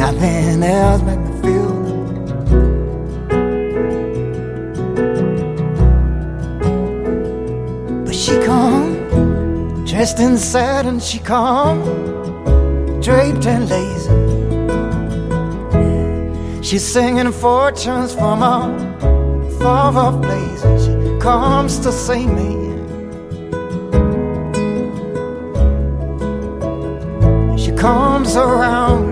nothing else make me feel. But she come dressed in satin, she come draped and lazy. She's singing fortunes from a far-off place. She comes to see me. She comes around